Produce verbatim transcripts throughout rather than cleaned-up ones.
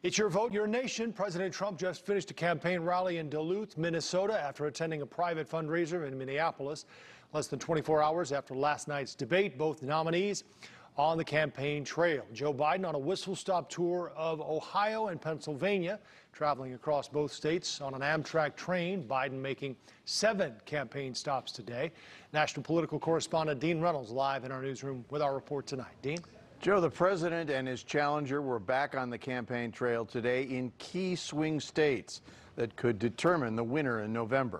It's your vote, your nation. President Trump just finished a campaign rally in Duluth, Minnesota, after attending a private fundraiser in Minneapolis. Less than twenty-four hours after last night's debate, both nominees on the campaign trail. Joe Biden on a whistle-stop tour of Ohio and Pennsylvania, traveling across both states on an Amtrak train. Biden making seven campaign stops today. National political correspondent Dean Reynolds live in our newsroom with our report tonight. Dean? Joe, the president and his challenger were back on the campaign trail today in key swing states that could determine the winner in November.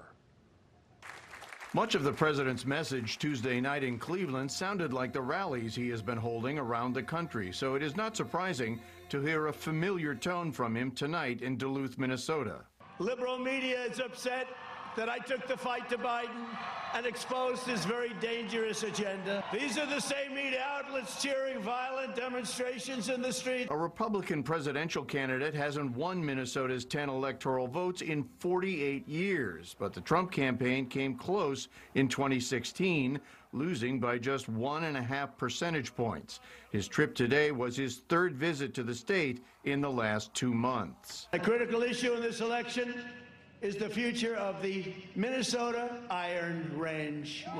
Much of the president's message Tuesday night in Cleveland sounded like the rallies he has been holding around the country, so it is not surprising to hear a familiar tone from him tonight in Duluth, Minnesota. Liberal media is upset that I took the fight to Biden and exposed his very dangerous agenda. These are the same media outlets cheering violent demonstrations in the street. A Republican presidential candidate hasn't won Minnesota's ten electoral votes in forty-eight years, but the Trump campaign came close in twenty sixteen, losing by just one and a half percentage points. His trip today was his third visit to the state in the last two months. A critical issue in this election is the future of the Minnesota Iron Range. You know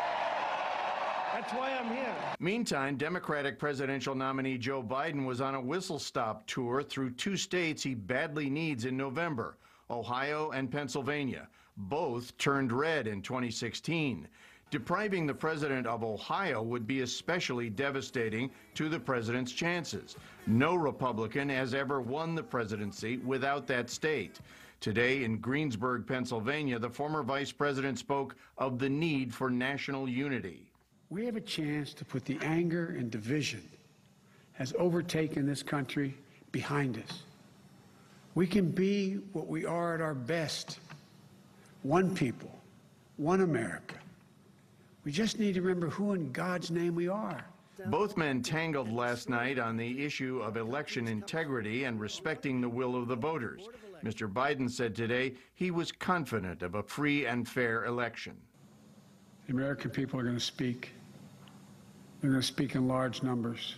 that. That's why I'm here. Meantime, Democratic presidential nominee Joe Biden was on a whistle-stop tour through two states he badly needs in November, Ohio and Pennsylvania. Both turned red in twenty sixteen. Depriving the president of Ohio would be especially devastating to the president's chances. No Republican has ever won the presidency without that state. Today in Greensburg, Pennsylvania, the former vice president spoke of the need for national unity. We have a chance to put the anger and division has overtaken this country behind us. We can be what we are at our best. One people, one America. We just need to remember who in God's name we are. Both men tangled last night on the issue of election integrity and respecting the will of the voters. Mister Biden said today he was confident of a free and fair election. The American people are going to speak. They're going to speak in large numbers.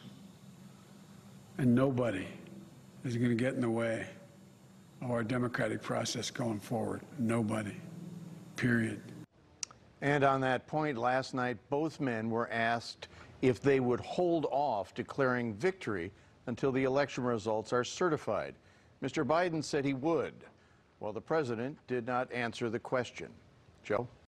And nobody is going to get in the way of our democratic process going forward. Nobody. Period. And on that point, last night, both men were asked if they would hold off declaring victory until the election results are certified. Mister Biden said he would, while the president did not answer the question. Joe?